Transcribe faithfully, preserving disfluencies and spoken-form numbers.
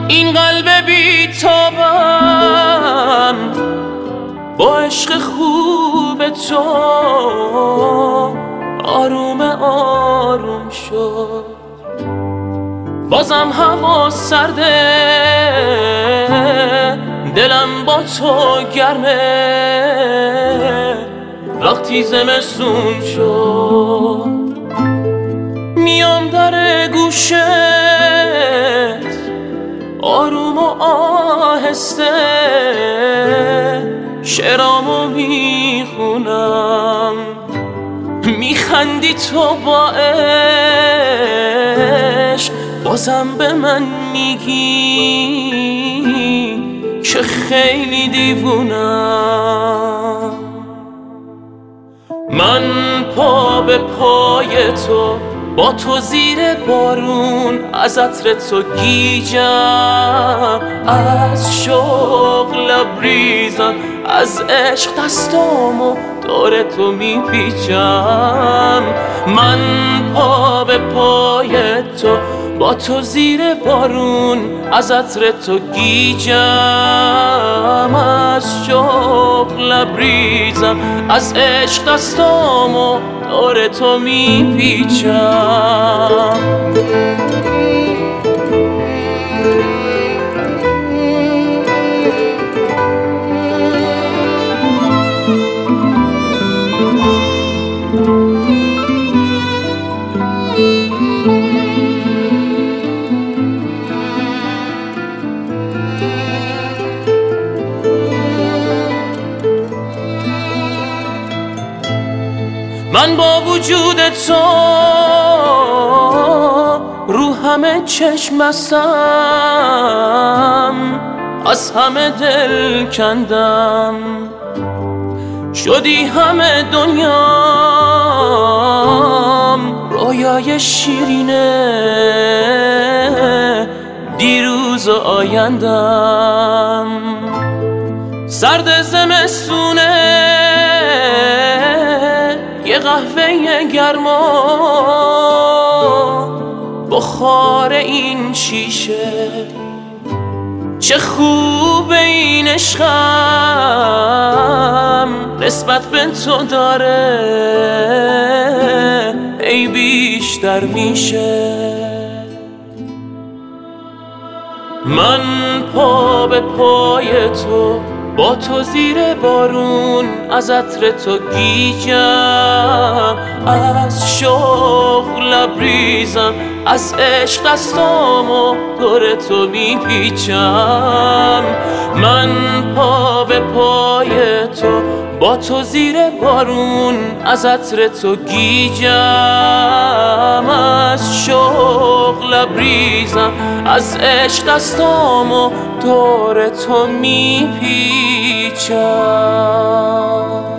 این قلب بی‌تابم با عشق خوب تو آروم آروم شد. بازم هوا سرده، دلم با تو گرمه. وقتی زمستون شد میام در گوشت آروم و آهسته شعرامو میخونم. میخندی تو با عشق، بازم به من میگی که خیلی دیوونم. من پا به پای تو، با تو زیر بارون، از عطر تو گیجم. از شوق لبریزم، از عشق دستامو دور تو میپیچم. من پا به پای تو، با تو زیر بارون، از عطر تو گیجم. از شوق لبریزم، از عشق دستامو دور تو میپیچم. من با وجود تو رو همه چشم بستم، از همه دل کندم. شدی همه دنیام، رویای شیرینه دیروز و آیندم. سرد زمستونه، یه قهوه گرما، بخار این شیشه. چه خوب این عشقم، نسبت به تو داره ای بیشتر میشه. من پا به پای تو، با تو زیر بارون، از عطر تو گیجم. از شوق لبریزم، از عشق دستامو دور تو میپیچم. من پا به پای تو، با تو زیر بارون، از عطر تو گیجم. از شوق لبریزم، از عشق دستامو دور تو میپیچم.